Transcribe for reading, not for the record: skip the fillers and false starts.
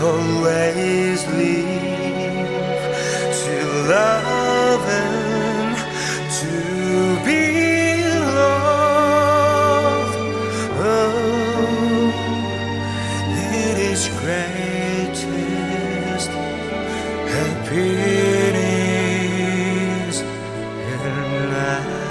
always live to love and to be loved. Oh, it is greatest happiness.